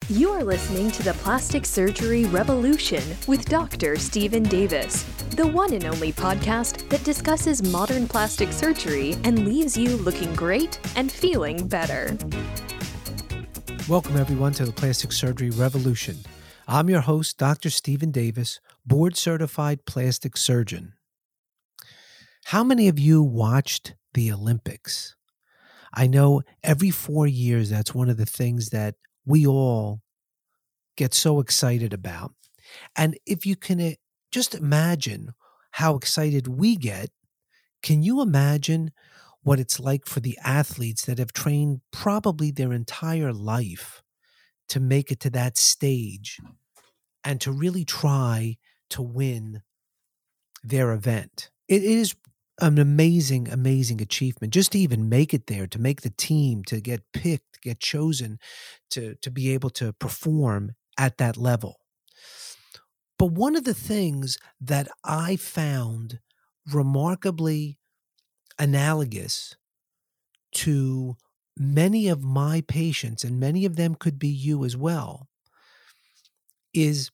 You are listening to the Plastic Surgery Revolution with Dr. Stephen Davis, the one and only podcast that discusses modern plastic surgery and leaves you looking great and feeling better. Welcome, everyone, to the Plastic Surgery Revolution. I'm your host, Dr. Stephen Davis, board-certified plastic surgeon. How many of you watched the Olympics? I know every 4 years, that's one of the things that we all get so excited about. And if you can just imagine how excited we get, can you imagine what it's like for the athletes that have trained probably their entire life to make it to that stage and to really try to win their event? It is an amazing, amazing achievement just to even make it there, to make the team, to get picked, get chosen, to be able to perform at that level. But one of the things that I found remarkably analogous to many of my patients, and many of them could be you as well, is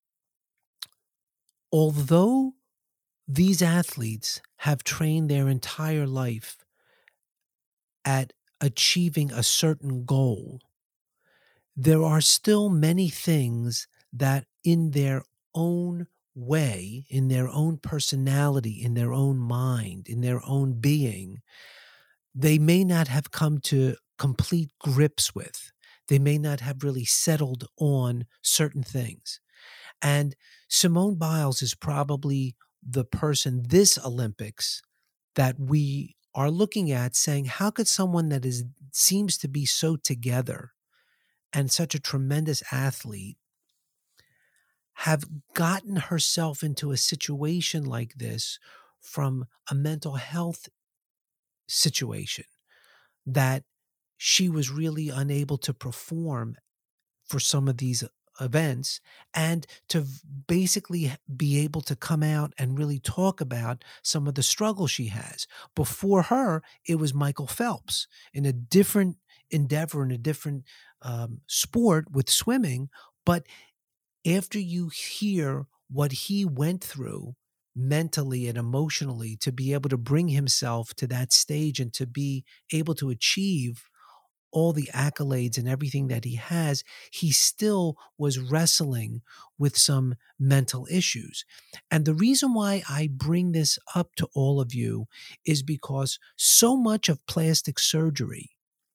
although these athletes have trained their entire life at achieving a certain goal, there are still many things that in their own way, in their own personality, in their own mind, in their own being, they may not have come to complete grips with. They may not have really settled on certain things. And Simone Biles is probably the person this Olympics that we are looking at saying, how could someone that seems to be so together and such a tremendous athlete have gotten herself into a situation like this from a mental health situation that she was really unable to perform for some of these events, and to basically be able to come out and really talk about some of the struggles she has. Before her, it was Michael Phelps in a different endeavor, in a different sport with swimming. But after you hear what he went through mentally and emotionally to be able to bring himself to that stage and to be able to achieve all the accolades and everything that he has, he still was wrestling with some mental issues. And the reason why I bring this up to all of you is because so much of plastic surgery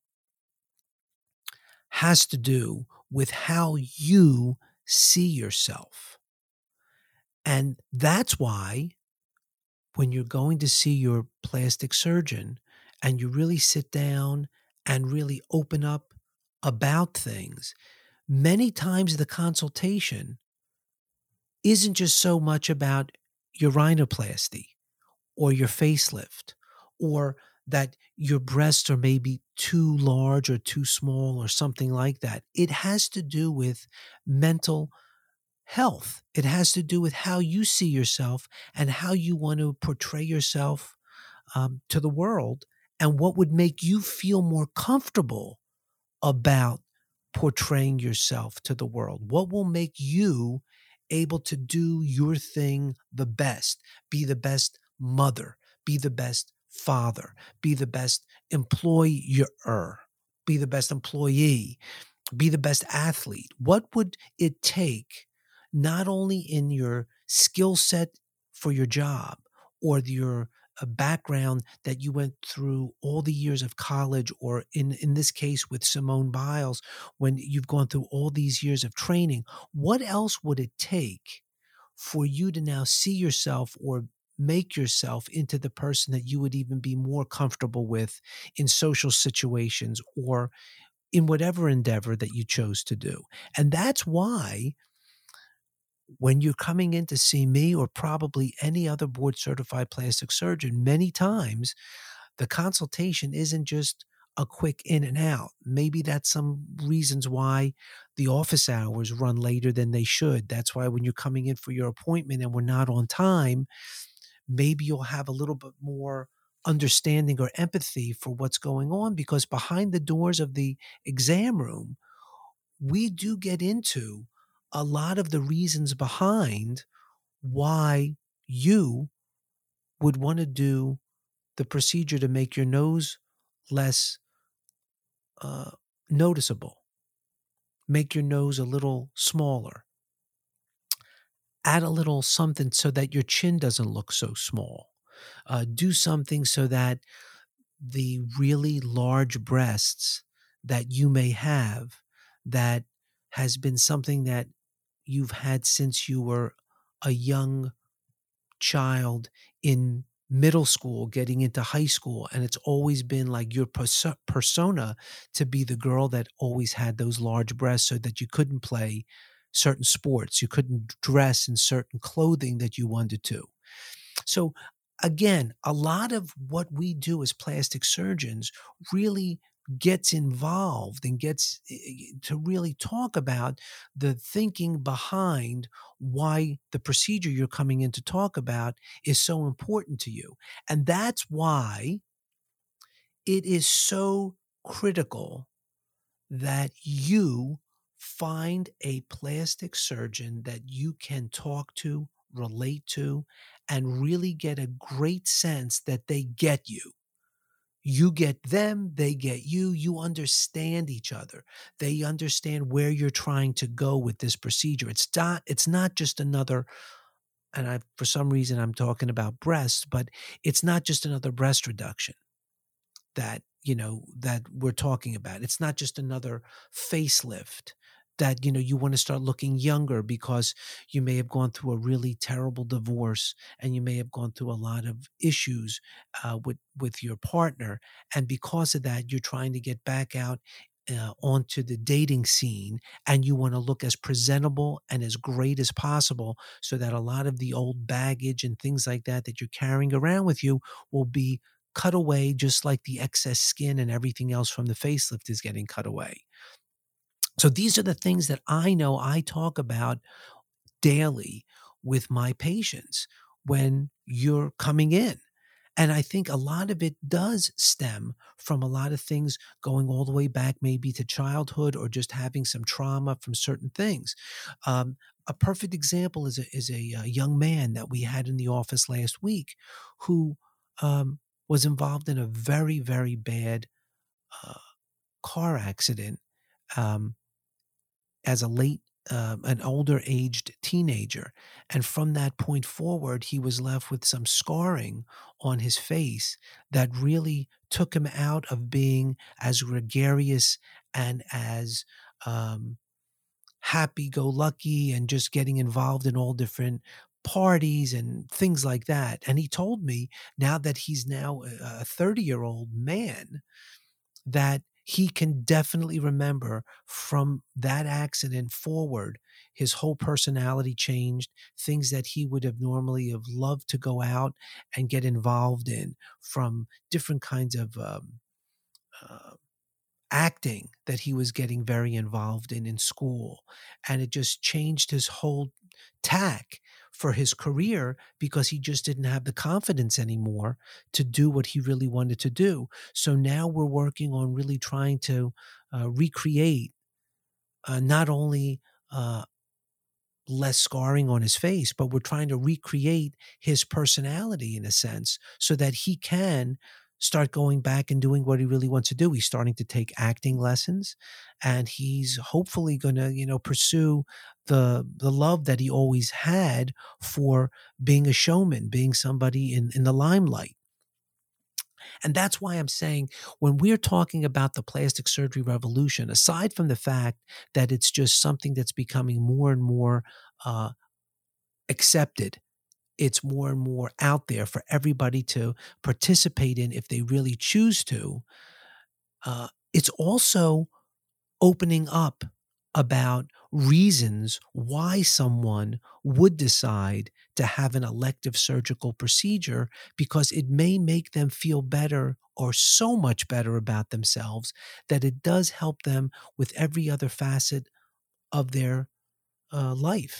has to do with how you see yourself. And that's why when you're going to see your plastic surgeon and you really sit down and really open up about things, many times the consultation isn't just so much about your rhinoplasty or your facelift, or that your breasts are maybe too large or too small or something like that. It has to do with mental health. It has to do with how you see yourself and how you want to portray yourself to the world, and what would make you feel more comfortable about portraying yourself to the world. What will make you able to do your thing the best, be the best mother, be the best father, be the best employer, be the best employee, be the best athlete. What would it take, not only in your skill set for your job or your background that you went through all the years of college, or in this case with Simone Biles, when you've gone through all these years of training, what else would it take for you to now see yourself or make yourself into the person that you would even be more comfortable with in social situations or in whatever endeavor that you chose to do? And that's why when you're coming in to see me or probably any other board certified plastic surgeon, many times the consultation isn't just a quick in and out. Maybe that's some reasons why the office hours run later than they should. That's why when you're coming in for your appointment and we're not on time, maybe you'll have a little bit more understanding or empathy for what's going on, because behind the doors of the exam room, we do get into a lot of the reasons behind why you would want to do the procedure to make your nose less uh, noticeable, make your nose a little smaller, add a little something so that your chin doesn't look so small. Do something so that the really large breasts that you may have, that has been something that you've had since you were a young child in middle school, getting into high school, and it's always been like your persona to be the girl that always had those large breasts so that you couldn't play certain sports, you couldn't dress in certain clothing that you wanted to. So again, a lot of what we do as plastic surgeons really gets involved and gets to really talk about the thinking behind why the procedure you're coming in to talk about is so important to you. And that's why it is so critical that you find a plastic surgeon that you can talk to, relate to, and really get a great sense that they get you. You get them, they get you. You understand each other. They understand where you're trying to go with this procedure. It's not just another, and for some reason I'm talking about breasts, but it's not just another breast reduction that we're talking about. It's not just another facelift that you want to start looking younger because you may have gone through a really terrible divorce and you may have gone through a lot of issues with your partner, and because of that you're trying to get back out onto the dating scene, and you want to look as presentable and as great as possible so that a lot of the old baggage and things like that you're carrying around with you will be cut away, just like the excess skin and everything else from the facelift is getting cut away. So these are the things that I know I talk about daily with my patients when you're coming in. And I think a lot of it does stem from a lot of things going all the way back maybe to childhood or just having some trauma from certain things. A perfect example is a young man that we had in the office last week who was involved in a very, very bad uh, car accident um, as an older aged teenager. And from that point forward, he was left with some scarring on his face that really took him out of being as gregarious and as happy go lucky and just getting involved in all different parties and things like that. And he told me now that he's now a 30-year-old man that he can definitely remember from that accident forward, his whole personality changed, things that he would have normally have loved to go out and get involved in, from different kinds of uh, acting that he was getting very involved in school. And it just changed his whole tack for his career because he just didn't have the confidence anymore to do what he really wanted to do. So now we're working on really trying to recreate not only less scarring on his face, but we're trying to recreate his personality in a sense so that he can start going back and doing what he really wants to do. He's starting to take acting lessons, and he's hopefully going to, pursue the love that he always had for being a showman, being somebody in the limelight. And that's why I'm saying when we're talking about the plastic surgery revolution, aside from the fact that it's just something that's becoming more and more uh, accepted, it's more and more out there for everybody to participate in if they really choose to. It's also opening up about reasons why someone would decide to have an elective surgical procedure, because it may make them feel better or so much better about themselves that it does help them with every other facet of their life.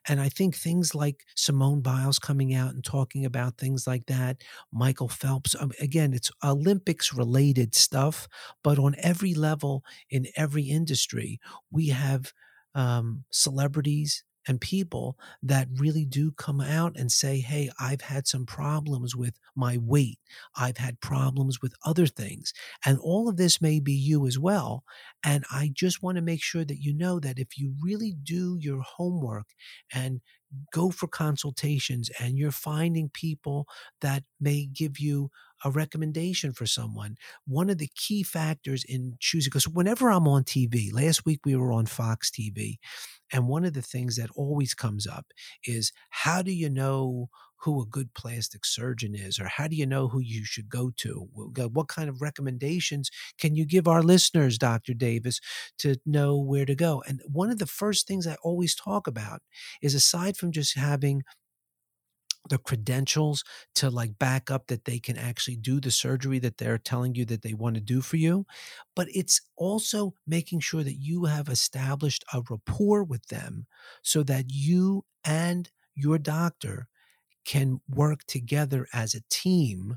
And I think things like Simone Biles coming out and talking about things like that, Michael Phelps, again, it's Olympics related stuff, but on every level in every industry, we have celebrities and people that really do come out and say, hey, I've had some problems with my weight. I've had problems with other things. And all of this may be you as well. And I just want to make sure that you know that if you really do your homework and go for consultations and you're finding people that may give you a recommendation for someone, one of the key factors in choosing, because whenever I'm on TV, last week we were on Fox TV, and one of the things that always comes up is, how do you know who a good plastic surgeon is, or how do you know who you should go to? What kind of recommendations can you give our listeners, Dr. Davis, to know where to go? And one of the first things I always talk about is, aside from just having the credentials to like back up that they can actually do the surgery that they're telling you that they want to do for you, but it's also making sure that you have established a rapport with them so that you and your doctor can work together as a team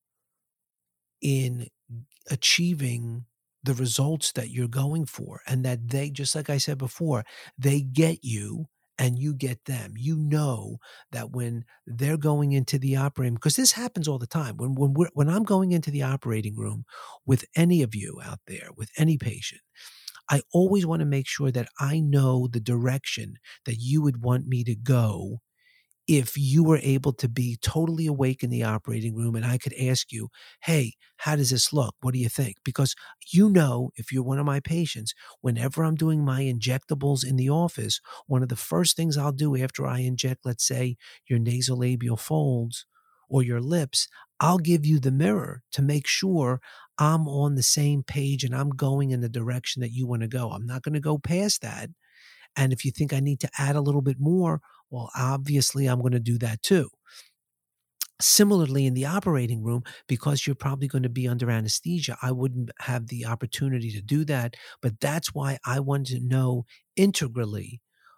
in achieving the results that you're going for, and that they, just like I said before, they get you and you get them. You know that when they're going into the operating, because this happens all the time. When I'm going into the operating room with any of you out there, with any patient, I always want to make sure that I know the direction that you would want me to go if you were able to be totally awake in the operating room and I could ask you, hey, how does this look? What do you think? Because you know, if you're one of my patients, whenever I'm doing my injectables in the office, one of the first things I'll do after I inject, let's say, your nasolabial folds or your lips, I'll give you the mirror to make sure I'm on the same page and I'm going in the direction that you want to go. I'm not going to go past that. And if you think I need to add a little bit more, well, obviously I'm going to do that too. Similarly, in the operating room, because you're probably going to be under anesthesia, I wouldn't have the opportunity to do that. But that's why I wanted to know integrally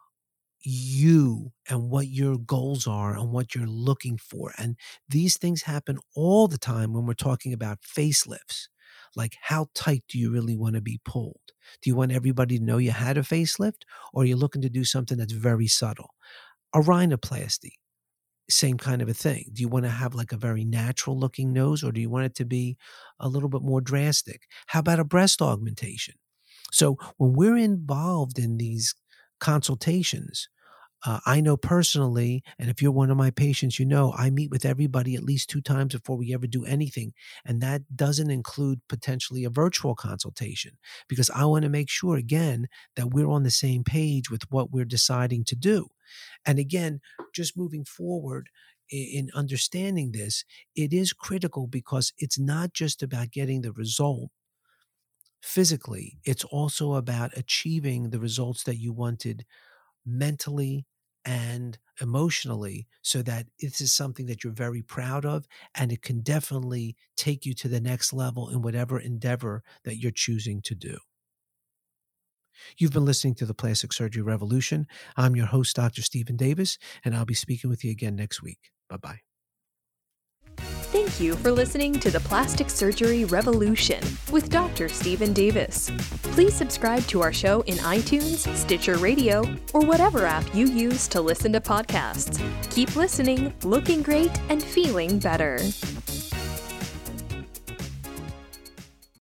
you and what your goals are and what you're looking for. And these things happen all the time when we're talking about facelifts. Like, how tight do you really want to be pulled? Do you want everybody to know you had a facelift, or are you looking to do something that's very subtle? A rhinoplasty, same kind of a thing. Do you want to have like a very natural looking nose, or do you want it to be a little bit more drastic? How about a breast augmentation? So when we're involved in these consultations, I know personally, and if you're one of my patients, you know, I meet with everybody at least 2 times before we ever do anything. And that doesn't include potentially a virtual consultation, because I want to make sure, again, that we're on the same page with what we're deciding to do. And again, just moving forward in understanding this, it is critical because it's not just about getting the result physically, it's also about achieving the results that you wanted mentally and emotionally, so that this is something that you're very proud of, and it can definitely take you to the next level in whatever endeavor that you're choosing to do. You've been listening to the Plastic Surgery Revolution. I'm your host, Dr. Stephen Davis, and I'll be speaking with you again next week. Bye-bye. Thank you for listening to the Plastic Surgery Revolution with Dr. Stephen Davis. Please subscribe to our show in iTunes, Stitcher Radio, or whatever app you use to listen to podcasts. Keep listening, looking great, and feeling better.